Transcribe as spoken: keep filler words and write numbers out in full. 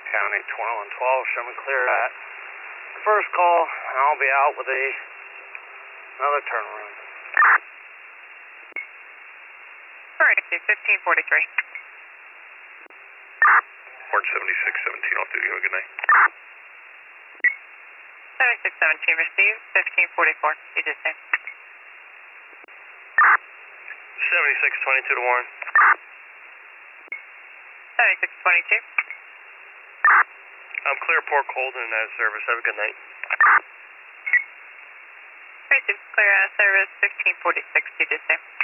County twenty-one twelve, show me clear at first call, and I'll be out with a another turnaround. Alright, fifteen forty-three. Orange seventy-six seventeen off duty, have a good night. seventy-six seventeen received, fifteen forty-four. You just say. seventy-six twenty-two to Warren. seventy-six twenty-two. I'm clear Port Colden and out of service, have a good night. Alright, clear out of service, fifteen forty-six. You just say.